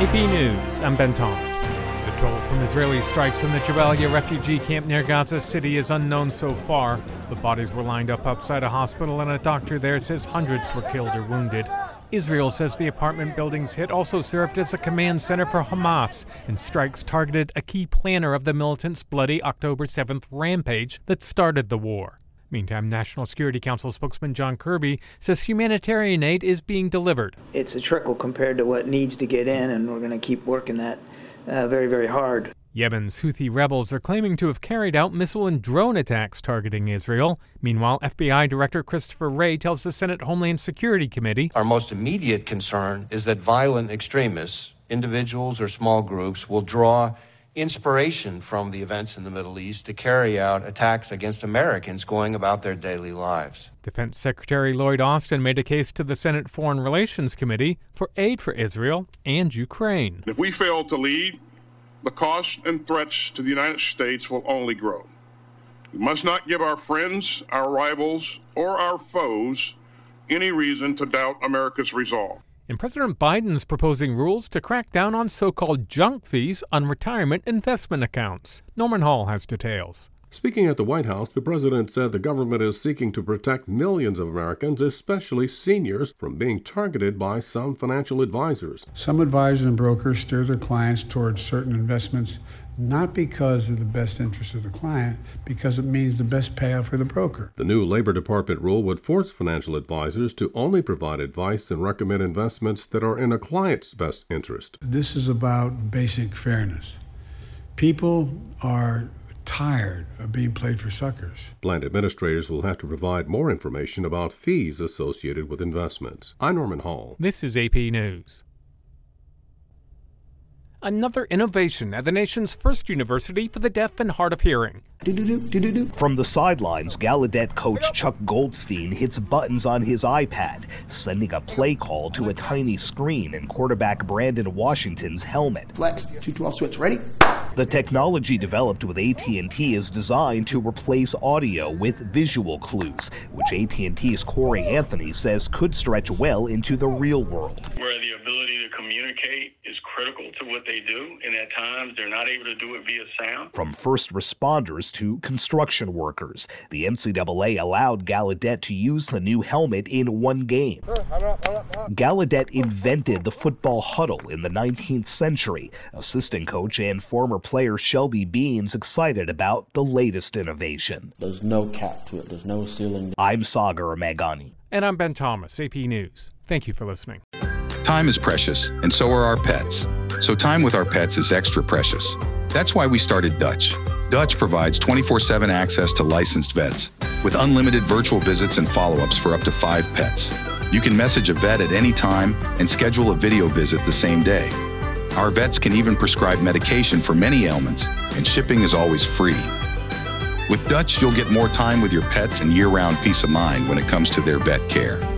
AP News, I'm Ben Thomas. The toll from Israeli strikes in the Jabalia refugee camp near Gaza City is unknown so far. The bodies were lined up outside a hospital, and a doctor there says hundreds were killed or wounded. Israel says the apartment building's hit also served as a command center for Hamas, and strikes targeted a key planner of the militants' bloody October 7th rampage that started the war. Meantime, National Security Council spokesman John Kirby says humanitarian aid is being delivered. It's a trickle compared to what needs to get in, and we're going to keep working that very, very hard. Yemen's Houthi rebels are claiming to have carried out missile and drone attacks targeting Israel. Meanwhile, FBI Director Christopher Wray tells the Senate Homeland Security Committee, "Our most immediate concern is that violent extremists, individuals or small groups, will draw inspiration from the events in the Middle East to carry out attacks against Americans going about their daily lives." Defense Secretary Lloyd Austin made a case to the Senate Foreign Relations Committee for aid for Israel and Ukraine. If we fail to lead, the costs and threats to the United States will only grow. We must not give our friends, our rivals, or our foes any reason to doubt America's resolve. And President Biden's proposing rules to crack down on so-called junk fees on retirement investment accounts. Norman Hall has details. Speaking at the White House, the president said the government is seeking to protect millions of Americans, especially seniors, from being targeted by some financial advisors. Some advisors and brokers steer their clients towards certain investments, not because of the best interest of the client, because it means the best payout for the broker. The new Labor Department rule would force financial advisors to only provide advice and recommend investments that are in a client's best interest. This is about basic fairness. People are tired of being played for suckers. Plan administrators will have to provide more information about fees associated with investments. I'm Norman Hall. This is AP News. Another innovation at the nation's first university for the deaf and hard of hearing. From the sidelines, Gallaudet coach Chuck Goldstein hits buttons on his iPad, sending a play call to a tiny screen in quarterback Brandon Washington's helmet. Flex, 212 switch, ready? The technology developed with AT&T is designed to replace audio with visual clues, which AT&T's Corey Anthony says could stretch well into the real world. Where the ability to communicate is critical to what they do, and at times they're not able to do it via sound. From first responders to construction workers, the NCAA allowed Gallaudet to use the new helmet in one game. Gallaudet invented the football huddle in the 19th century. Assistant coach and former player Shelby Beans excited about the latest innovation. There's no cap to it. There's no ceiling. I'm Sagar Magani. And I'm Ben Thomas, AP News. Thank you for listening. Time is precious, and so are our pets. So time with our pets is extra precious. That's why we started Dutch. Dutch provides 24/7 access to licensed vets with unlimited virtual visits and follow-ups for up to 5 pets. You can message a vet at any time and schedule a video visit the same day. Our vets can even prescribe medication for many ailments, and shipping is always free. With Dutch, you'll get more time with your pets and year-round peace of mind when it comes to their vet care.